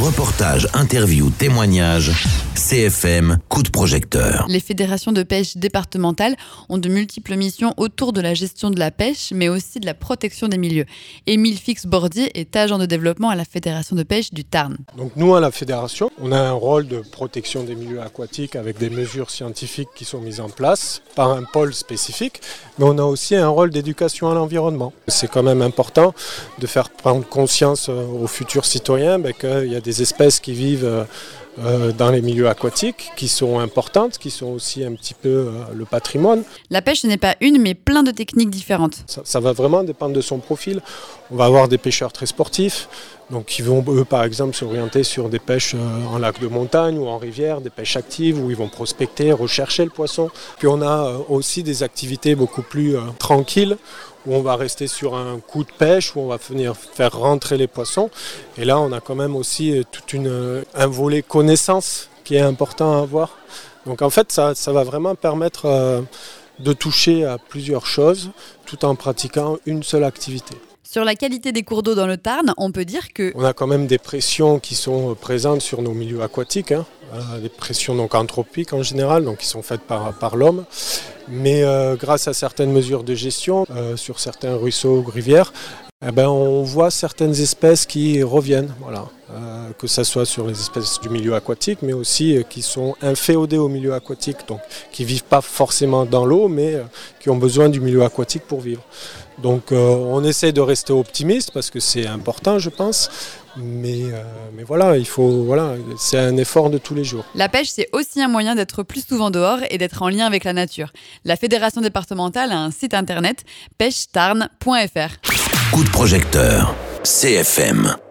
Reportages, interviews, témoignages, CFM, coup de projecteur. Les fédérations de pêche départementales ont de multiples missions autour de la gestion de la pêche, mais aussi de la protection des milieux. Émile Fix-Bordier est agent de développement à la Fédération de pêche du Tarn. Donc nous, à la Fédération, on a un rôle de protection des milieux aquatiques avec des mesures scientifiques qui sont mises en place par un pôle spécifique, mais on a aussi un rôle d'éducation à l'environnement. C'est quand même important de faire prendre conscience aux futurs citoyens qu'il y a des espèces qui vivent dans les milieux aquatiques, qui sont importantes, qui sont aussi un petit peu le patrimoine. La pêche, ce n'est pas une, mais plein de techniques différentes. Ça va vraiment dépendre de son profil. On va avoir des pêcheurs très sportifs, donc qui vont, eux, par exemple, s'orienter sur des pêches en lac de montagne ou en rivière, des pêches actives, où ils vont prospecter, rechercher le poisson. Puis on a aussi des activités beaucoup plus tranquilles, où on va rester sur un coup de pêche, où on va venir faire rentrer les poissons. Et là, on a quand même aussi un volet connaissance qui est important à avoir. Donc en fait, ça va vraiment permettre de toucher à plusieurs choses, tout en pratiquant une seule activité. Sur la qualité des cours d'eau dans le Tarn, on peut dire que... On a quand même des pressions qui sont présentes sur nos milieux aquatiques, des pressions donc anthropiques en général, donc qui sont faites par l'homme. Mais grâce à certaines mesures de gestion, sur certains ruisseaux, rivières, on voit certaines espèces qui reviennent, que ce soit sur les espèces du milieu aquatique, mais aussi qui sont inféodées au milieu aquatique, donc qui ne vivent pas forcément dans l'eau, mais qui ont besoin du milieu aquatique pour vivre. Donc on essaie de rester optimiste parce que c'est important, je pense. Mais c'est un effort de tous les jours. La pêche, c'est aussi un moyen d'être plus souvent dehors et d'être en lien avec la nature. La fédération départementale a un site internet, pêchetarn.fr. Coup de projecteur, CFM.